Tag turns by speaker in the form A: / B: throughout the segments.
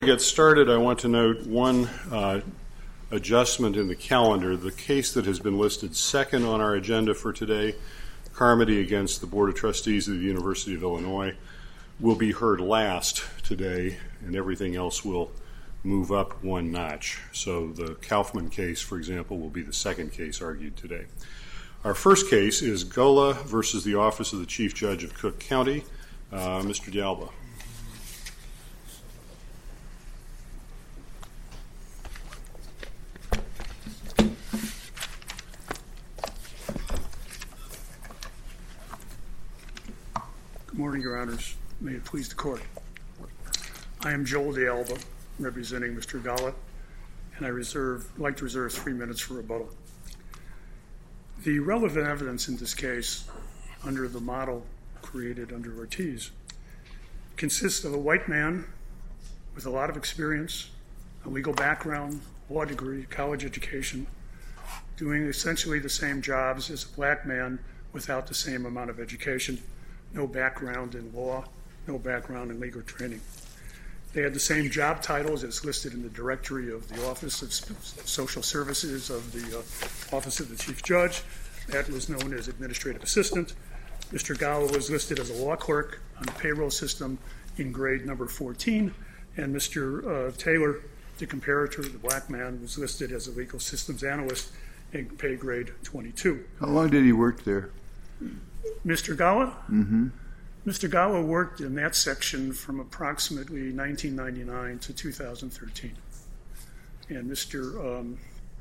A: To get started, I want to note one adjustment in the calendar. The case that has been listed second on our agenda for today, Carmody against the Board of Trustees of the University of Illinois, will be heard last today, and everything else will move up one notch. So the Kaufman case, for example, will be the second case argued today. Our first case is Gola versus the Office of the Chief Judge of Cook County. Mr. D'Alba.
B: Good morning, Your Honors. May it please the Court. I am Joel D'Alba, representing Mr. Gola, and I'd like to reserve 3 minutes for rebuttal. The relevant evidence in this case, under the model created under Ortiz, consists of a white man with a lot of experience, a legal background, law degree, college education, doing essentially the same jobs as a black man without the same amount of education, no background in law, no background in legal training. They had the same job titles as listed in the directory of the Office of Social Services of the Office of the Chief Judge. That was known as Administrative Assistant. Mr. Gola was listed as a law clerk on the payroll system in grade number 14, and Mr. Taylor, the comparator, the black man, was listed as a legal systems analyst in pay grade 22.
C: How long did he work there?
B: Mr. Gola?
C: Mm-hmm.
B: Mr. Gola worked in that section from approximately 1999 to 2013. And Mr.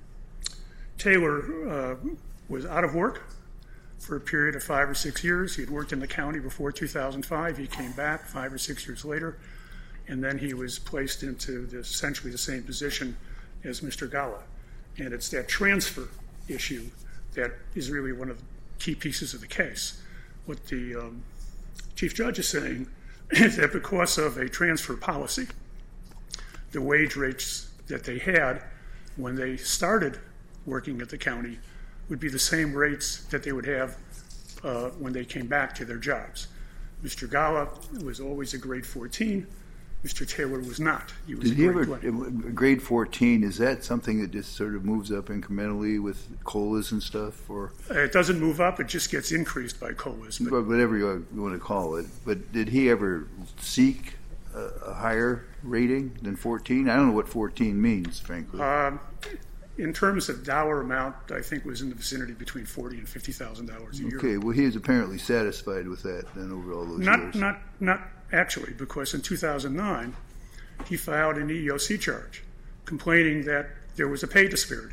B: Taylor was out of work for a period of 5 or 6 years. He had worked in the county before 2005. He came back 5 or 6 years later, and then he was placed into essentially the same position as Mr. Gola. And it's that transfer issue that is really one of the key pieces of the case. What the Chief Judge is saying is that because of a transfer policy, the wage rates that they had when they started working at the county would be the same rates that they would have when they came back to their jobs. Mr. Gola was always a grade 14. Mr. Taylor was not. He was
C: Did he ever, grade 14, is that something that just sort of moves up incrementally with COLAs and stuff? Or
B: it doesn't move up, it just gets increased by COLAs.
C: But whatever you want to call it. But did he ever seek a higher rating than 14? I don't know what 14 means, frankly.
B: In terms of dollar amount, I think it was in the vicinity between $40,000 and $50,000 a year.
C: Okay, well, he was apparently satisfied with that then over all those years.
B: Not actually, because in 2009, he filed an EEOC charge complaining that there was a pay disparity.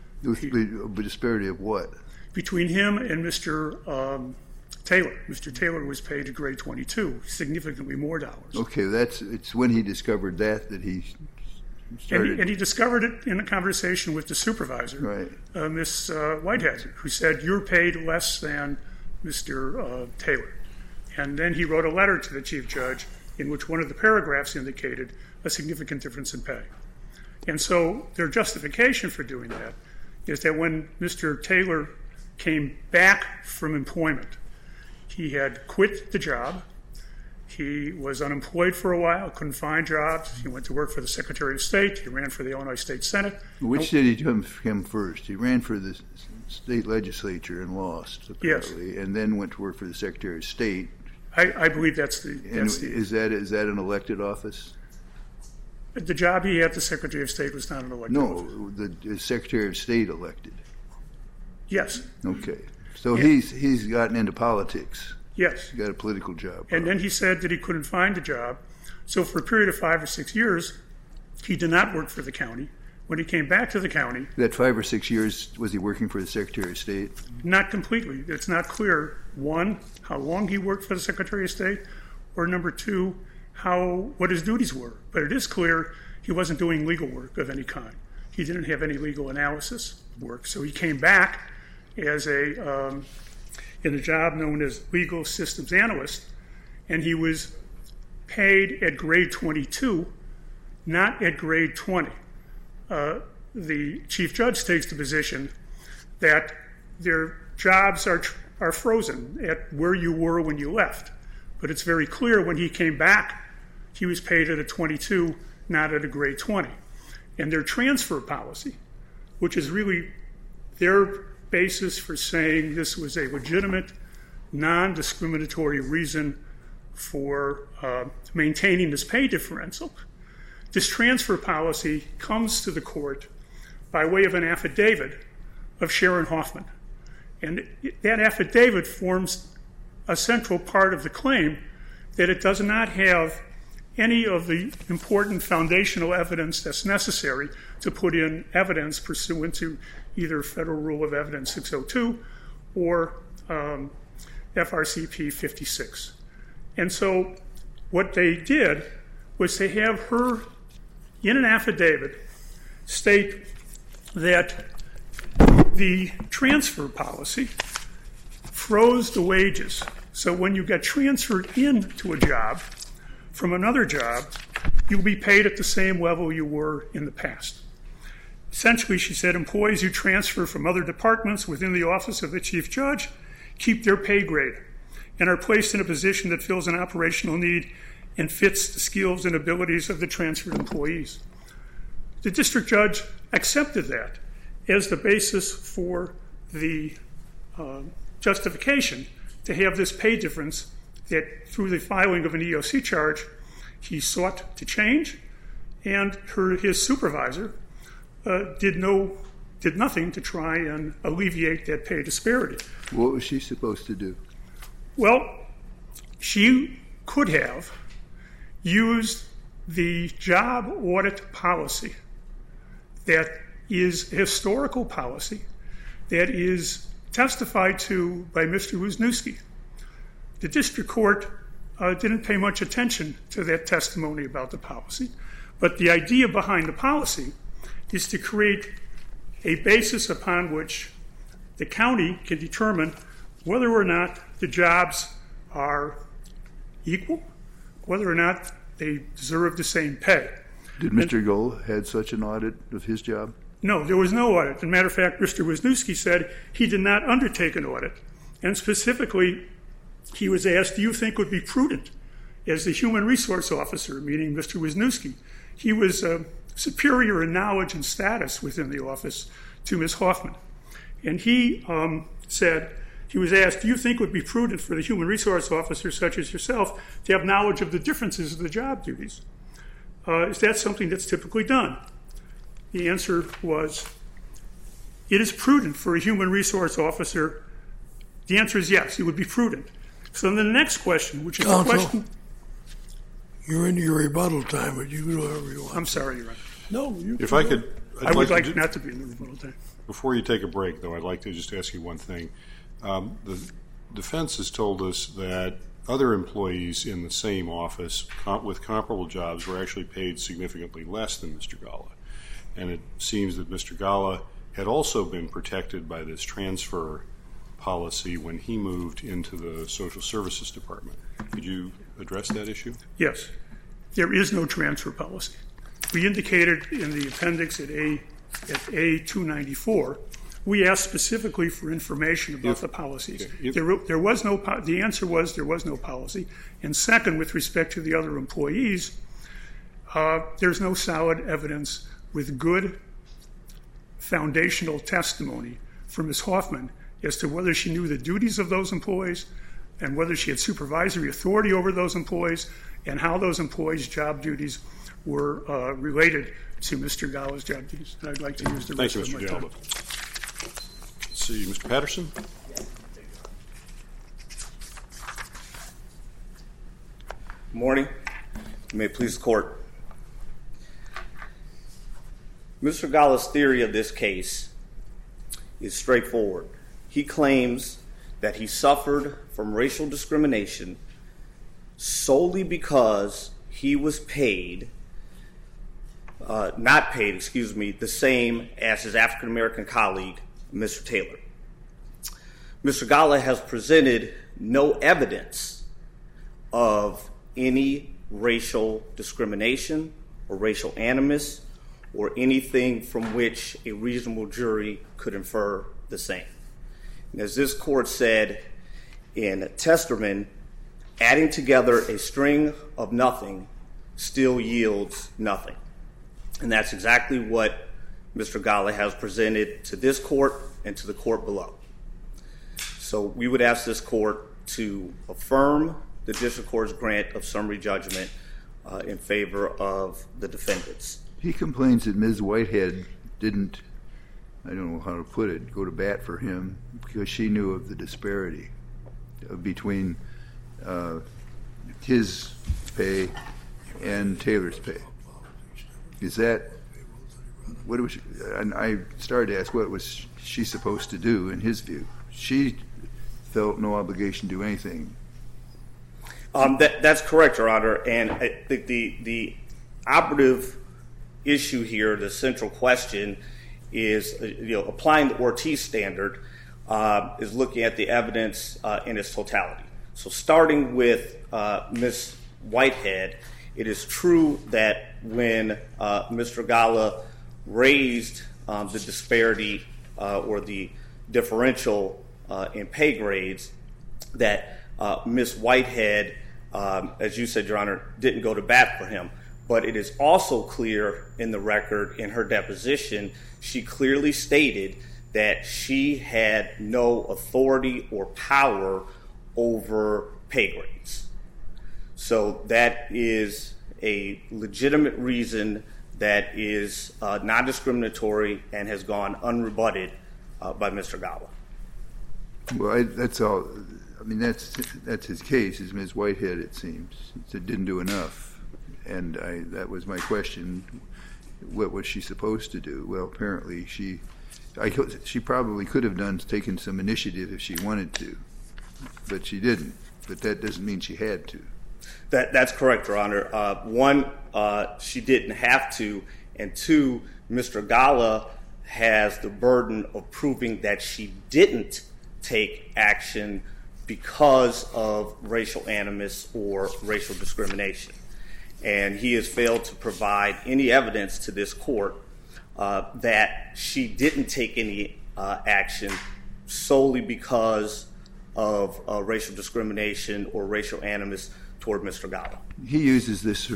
C: A disparity of what?
B: Between him and Mr. Taylor. Mr. Taylor was paid a grade 22, significantly more dollars.
C: Okay, it's when he discovered that he started.
B: And he discovered it in a conversation with the supervisor,
C: right.
B: Ms. Whitehead, who said, "You're paid less than Mr. Taylor." And then he wrote a letter to the Chief Judge in which one of the paragraphs indicated a significant difference in pay. And so their justification for doing that is that when Mr. Taylor came back from employment, he had quit the job. He was unemployed for a while, couldn't find jobs. He went to work for the Secretary of State. He ran for the Illinois State Senate.
C: Which did he do him first? He ran for the state legislature and lost, apparently, yes. And then went to work for the Secretary of State.
B: I believe that's the.
C: Is that an elected office?
B: The job he had, the Secretary of State, was not an elected office.
C: No, the Secretary of State elected.
B: Yes.
C: Okay, so he's gotten into politics.
B: Yes.
C: He got a political job.
B: And then he said that he couldn't find a job. So for a period of 5 or 6 years, he did not work for the county. When he came back to the county...
C: That 5 or 6 years, was he working for the Secretary of State?
B: Not completely. It's not clear, one, how long he worked for the Secretary of State, or number two, what his duties were. But it is clear he wasn't doing legal work of any kind. He didn't have any legal analysis work. So he came back as in a job known as legal systems analyst, and he was paid at grade 22, not at grade 20. The Chief Judge takes the position that their jobs are frozen at where you were when you left. But it's very clear when he came back, he was paid at a 22 not at a grade 20. And their transfer policy, which is really their basis for saying this was a legitimate, non-discriminatory reason for maintaining this pay differential, this transfer policy comes to the court by way of an affidavit of Sharon Hoffman. And that affidavit forms a central part of the claim that it does not have any of the important foundational evidence that's necessary to put in evidence pursuant to either Federal Rule of Evidence 602 or FRCP 56. And so what they did was to have her, in an affidavit, state that the transfer policy froze the wages. So when you get transferred into a job from another job, you'll be paid at the same level you were in the past. Essentially, she said, employees who transfer from other departments within the office of the chief judge keep their pay grade and are placed in a position that fills an operational need and fits the skills and abilities of the transferred employees. The district judge accepted that as the basis for the justification to have this pay difference that through the filing of an EOC charge he sought to change, and his supervisor did nothing to try and alleviate that pay disparity.
C: What was she supposed to do?
B: Well, she could have used the job audit policy that is historical policy that is testified to by Mr. Wisniewski. The district court didn't pay much attention to that testimony about the policy, but the idea behind the policy is to create a basis upon which the county can determine whether or not the jobs are equal, whether or not they deserve the same pay.
C: Did Mr. Gull had such an audit of his job?
B: No, there was no audit. As a matter of fact, Mr. Wisniewski said he did not undertake an audit. And specifically, he was asked, do you think would be prudent as the human resource officer, meaning Mr. Wisniewski? He was superior in knowledge and status within the office to Ms. Hoffman. And he said, he was asked, do you think it would be prudent for the human resource officer, such as yourself, to have knowledge of the differences of the job duties? Is that something that's typically done? The answer was, it is prudent for a human resource officer. The answer is yes, it would be prudent. So then the next question, which is the question...
D: You're into your rebuttal time, but you can do whatever you want.
B: I'm sorry, Your Honor.
D: No, you
A: If I could...
B: I would like not to be in the rebuttal time.
A: Before you take a break, though, I'd like to just ask you one thing. The defense has told us that other employees in the same office with comparable jobs were actually paid significantly less than Mr. Gala. And it seems that Mr. Gala had also been protected by this transfer policy when he moved into the Social Services Department. Could you address that issue?
B: Yes. There is no transfer policy. We indicated in the appendix at A294, we asked specifically for information about the policies. There was no. The answer was there was no policy. And second, with respect to the other employees, there's no solid evidence with good foundational testimony from Ms. Hoffman as to whether she knew the duties of those employees and whether she had supervisory authority over those employees and how those employees' job duties were related to Mr. Gala's job duties. And I'd like to use the rest of my time.
A: Let's see, Mr. Patterson.
E: Good morning. May it please the court. Mr. Gala's theory of this case is straightforward. He claims that he suffered from racial discrimination solely because he was not paid, the same as his African-American colleague, Mr. Taylor. Mr. Gala has presented no evidence of any racial discrimination or racial animus or anything from which a reasonable jury could infer the same. And as this court said in Testerman, adding together a string of nothing still yields nothing. And that's exactly what Mr. Gala has presented to this court and to the court below. So we would ask this court to affirm the district court's grant of summary judgment in favor of the defendants.
C: He complains that Ms. Whitehead didn't, I don't know how to put it, go to bat for him because she knew of the disparity between his pay and Taylor's pay. Is that, what was, and I started to ask what was she supposed to do in his view? She felt no obligation to do anything.
E: That's correct, Your Honor, and I think the operative issue here, the central question, is applying the Ortiz standard is looking at the evidence in its totality. So starting with Ms. Whitehead, it is true that when Mr. Gala raised the disparity or the differential in pay grades, that Ms. Whitehead, as you said, Your Honor, didn't go to bat for him. But it is also clear in the record in her deposition, she clearly stated that she had no authority or power over pay grades. So that is a legitimate reason that is non-discriminatory and has gone unrebutted by Mr. Gala.
C: Well, that's all. I mean, that's his case, is Ms. Whitehead, it seems. It didn't do enough. And that was my question. What was she supposed to do? Well, apparently she probably could have taken some initiative if she wanted to, but she didn't. But that doesn't mean she had to.
E: That's correct, Your Honor. One, she didn't have to, and two, Mr. Gala has the burden of proving that she didn't take action because of racial animus or racial discrimination. And he has failed to provide any evidence to this court that she didn't take any action solely because of racial discrimination or racial animus toward Mr. Gala.
C: He uses this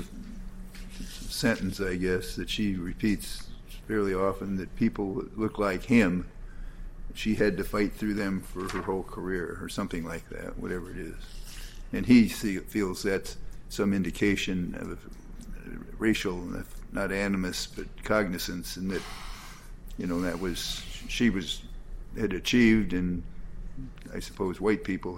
C: sentence, I guess, that she repeats fairly often, that people look like him, she had to fight through them for her whole career or something like that, whatever it is. And he feels that's some indication of racial, not animus, but cognizance, and that, that was, had achieved, and I suppose white people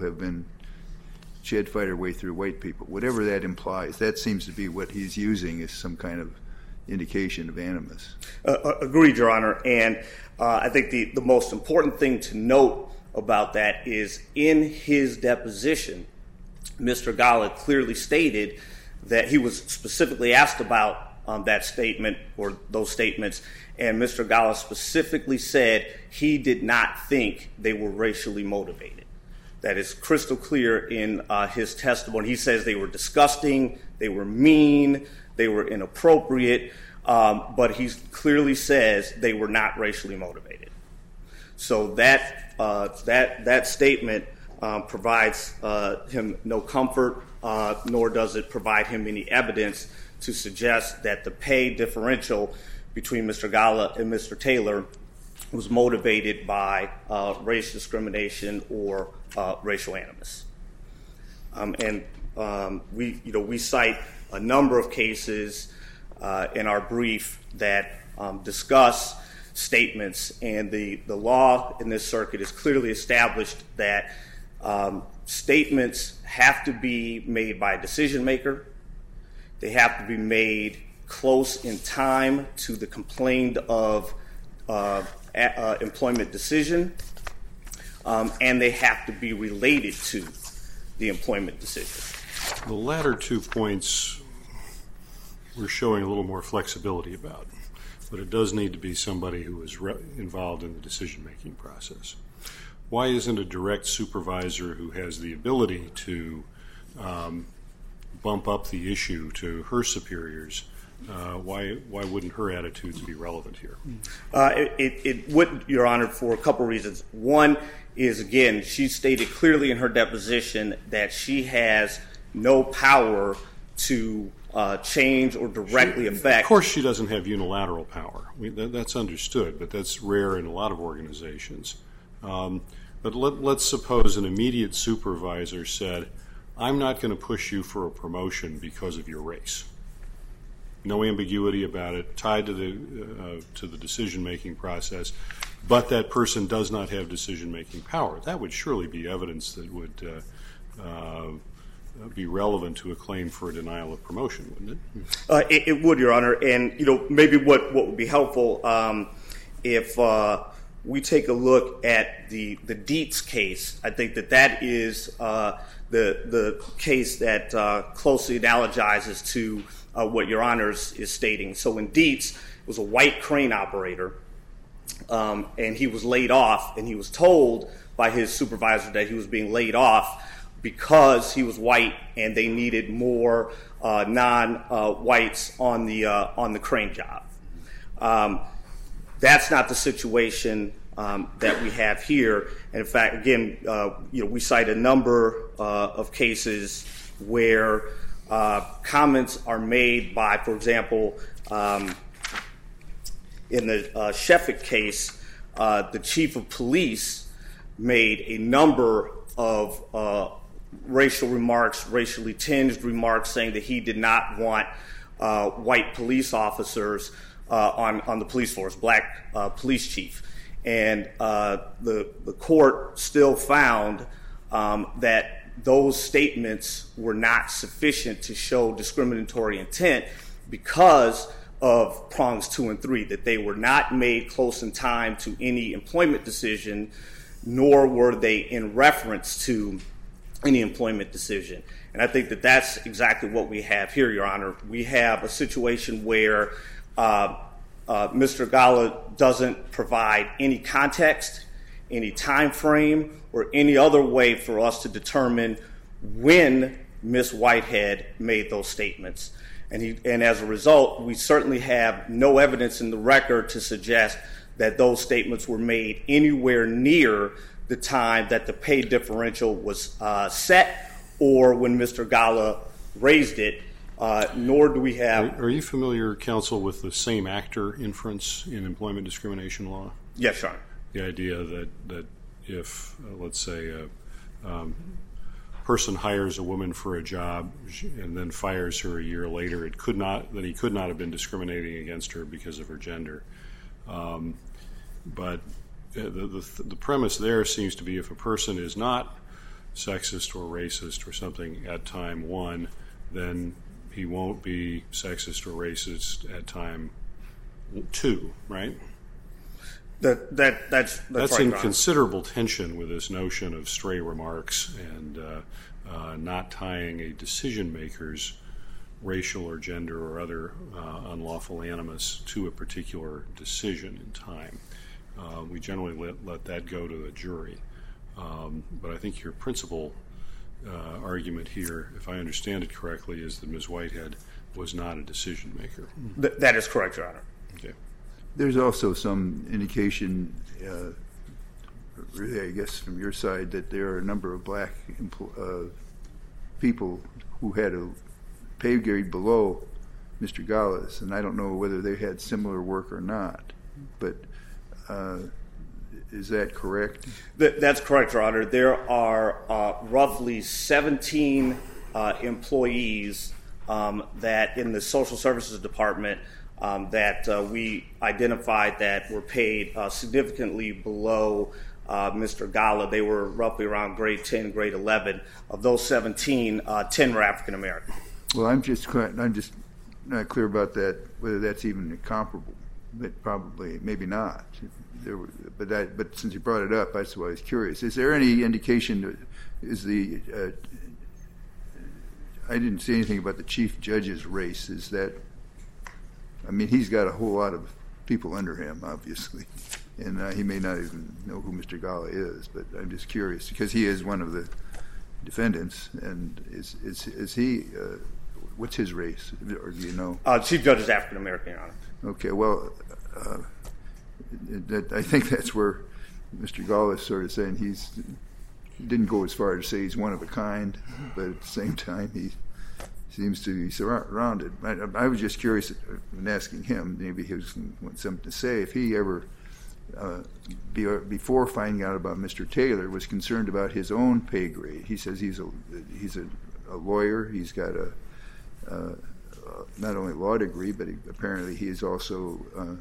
C: she had to fight her way through white people. Whatever that implies, that seems to be what he's using as some kind of indication of animus.
E: Agreed, Your Honor. And I think the most important thing to note about that is in his deposition, Mr. Gala clearly stated that he was specifically asked about that statement or those statements, and Mr. Gala specifically said he did not think they were racially motivated. That is crystal clear in his testimony. He says they were disgusting, they were mean, they were inappropriate, but he clearly says they were not racially motivated. So that statement provides him no comfort, nor does it provide him any evidence to suggest that the pay differential between Mr. Gala and Mr. Taylor was motivated by race discrimination or racial animus. We cite a number of cases in our brief that discuss statements, and the law in this circuit is clearly established that statements have to be made by a decision maker. They have to be made close in time to the complained of employment decision, and they have to be related to the employment decision.
A: The latter 2 points we're showing a little more flexibility about, but it does need to be somebody who is involved in the decision-making process. Why isn't a direct supervisor who has the ability to bump up the issue to her superiors, why wouldn't her attitudes be relevant here?
E: It would, Your Honor, for a couple reasons. One is, again, she stated clearly in her deposition that she has no power to change or directly affect.
A: Of course, she doesn't have unilateral power. That's understood, but that's rare in a lot of organizations. But let's suppose an immediate supervisor said, I'm not going to push you for a promotion because of your race. No ambiguity about it, tied to the decision-making process, but that person does not have decision-making power. That would surely be evidence that would be relevant to a claim for a denial of promotion, wouldn't it?
E: It would, Your Honor, and maybe what would be helpful if we take a look at the Dietz case. I think that is the case that closely analogizes to what Your Honor is stating. So in Dietz, it was a white crane operator, and he was laid off, and he was told by his supervisor that he was being laid off because he was white and they needed more non-whites on the crane job. That's not the situation that we have here. And in fact, again, we cite a number of cases where comments are made by, for example, in the Sheffick case, the chief of police made a number of racial remarks, racially tinged remarks, saying that he did not want white police officers on the police force, black police chief. And the court still found that those statements were not sufficient to show discriminatory intent because of prongs 2 and 3, that they were not made close in time to any employment decision, nor were they in reference to any employment decision. And I think that that's exactly what we have here, Your Honor. We have a situation where Mr. Gala doesn't provide any context, any time frame, or any other way for us to determine when Ms. Whitehead made those statements. And as a result, we certainly have no evidence in the record to suggest that those statements were made anywhere near the time that the pay differential was set or when Mr. Gala raised it, nor do we have...
A: Are you familiar, counsel, with the same actor inference in employment discrimination law?
E: Yes, Your Honor.
A: The idea that if, let's say, a person hires a woman for a job and then fires her a year later, he could not have been discriminating against her because of her gender. But the premise there seems to be if a person is not sexist or racist or something at time 1, then he won't be sexist or racist at time 2, right?
E: That's right,
A: in
E: Ron.
A: considerable tension with this notion of stray remarks and not tying a decision maker's racial or gender or other unlawful animus to a particular decision in time. We generally let that go to a jury. But I think your principal argument here, if I understand it correctly, is that Ms. Whitehead was not a decision maker.
E: That is correct, Your Honor.
A: Okay.
C: There's also some indication, really, I guess, from your side, that there are a number of black people who had a pay grade below Mr. Gala's, and I don't know whether they had similar work or not, but is that correct?
E: That's correct, Your Honor. There are roughly 17 employees that in the Social Services Department that we identified that were paid significantly below Mr. Gala. They were roughly around grade 10, grade 11. Of those 17, 10 were African American.
C: Well, I'm just not clear about that, whether that's even comparable. But probably, maybe not. But since you brought it up, that's why I was curious. Is there any indication? I didn't see anything about the chief judge's race. Is that? I mean, he's got a whole lot of people under him, obviously, and he may not even know who Mr. Gala is. But I'm just curious because he is one of the defendants, and is he? What's his race, or do you know?
E: Chief Judge is African American, Your Honor.
C: Okay, well, I think that's where Mr. Gala is sort of saying he didn't go as far as to say he's one of a kind, but at the same time seems to be surrounded. I was just curious in asking him, maybe he was want something to say, if he ever, before finding out about Mr. Taylor, was concerned about his own pay grade. He says he's a lawyer. He's got not only a law degree, but apparently he is also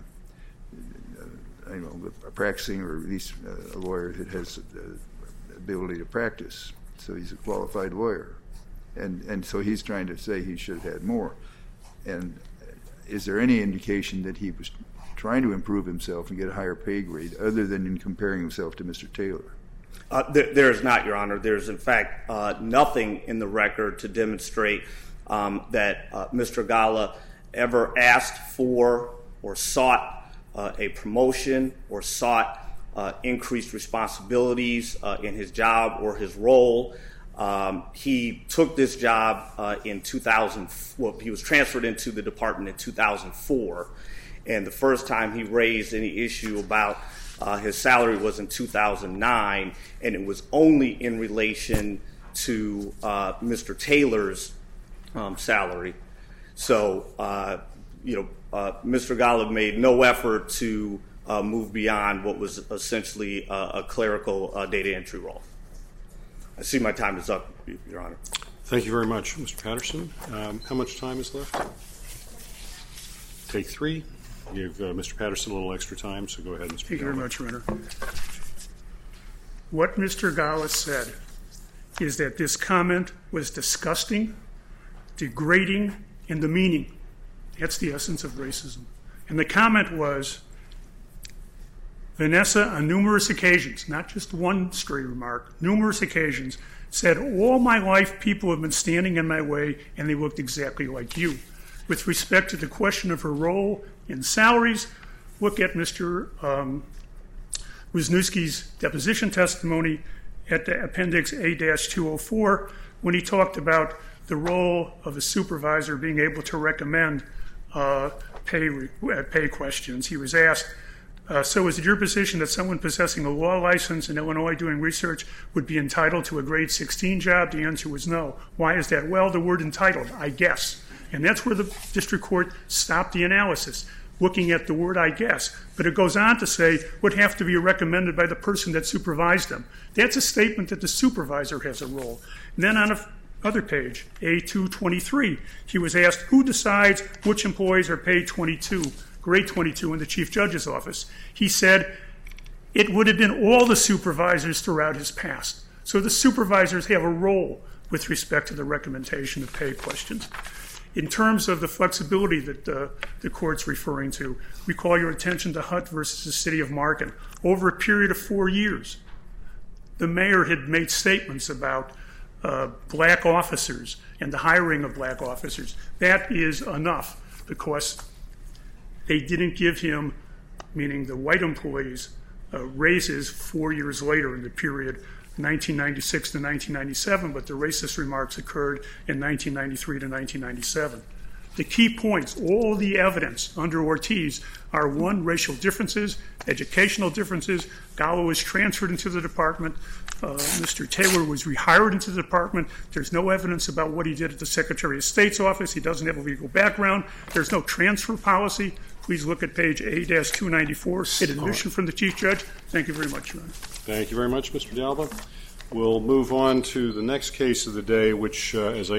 C: practicing, or at least a lawyer that has the ability to practice. So he's a qualified lawyer. And so he's trying to say he should have had more. And is there any indication that he was trying to improve himself and get a higher pay grade other than in comparing himself to Mr. Taylor?
E: There is not, Your Honor. There's, in fact, nothing in the record to demonstrate that Mr. Gala ever asked for or sought a promotion or sought increased responsibilities in his job or his role. He took this job in 2000. Well, he was transferred into the department in 2004, and the first time he raised any issue about his salary was in 2009, and it was only in relation to Mr. Taylor's salary. So, Mr. Gala made no effort to move beyond what was essentially a clerical data entry role. I see my time is up, Your Honor.
A: Thank you very much, Mr. Patterson. How much time is left? Take 3. Give Mr. Patterson a little extra time, so go ahead, Mr.
B: Thank you very much, Your Honor. What Mr. Gala said is that this comment was disgusting, degrading, and demeaning. That's the essence of racism. And the comment was, Vanessa, on numerous occasions, not just one stray remark, numerous occasions, said, all my life people have been standing in my way and they looked exactly like you. With respect to the question of her role in salaries, look at Mr. Wisniewski's deposition testimony at the Appendix A-204 when he talked about the role of a supervisor being able to recommend pay questions. He was asked, so is it your position that someone possessing a law license in Illinois doing research would be entitled to a grade 16 job? The answer was no. Why is that? Well, the word entitled, I guess. And that's where the district court stopped the analysis, looking at the word I guess. But it goes on to say would have to be recommended by the person that supervised them. That's a statement that the supervisor has a role. And then on another page, A223, he was asked who decides which employees are paid grade 22 in the chief judge's office. He said it would have been all the supervisors throughout his past. So the supervisors have a role with respect to the recommendation of pay questions. In terms of the flexibility that the court's referring to, we call your attention to Hutt versus the city of Marken. Over a period of 4 years, the mayor had made statements about black officers and the hiring of black officers. That is enough because they didn't give him, meaning the white employees, raises 4 years later in the period 1996 to 1997, but the racist remarks occurred in 1993 to 1997. The key points, all the evidence under Ortiz are, 1, racial differences, educational differences. Gala was transferred into the department. Mr. Taylor was rehired into the department. There's no evidence about what he did at the Secretary of State's office. He doesn't have a legal background. There's no transfer policy. Please look at page A-294, hidden admission from the Chief Judge. Thank you very much, Your Honor.
A: Thank you very much, Mr. D'Alba. We'll move on to the next case of the day, which, as I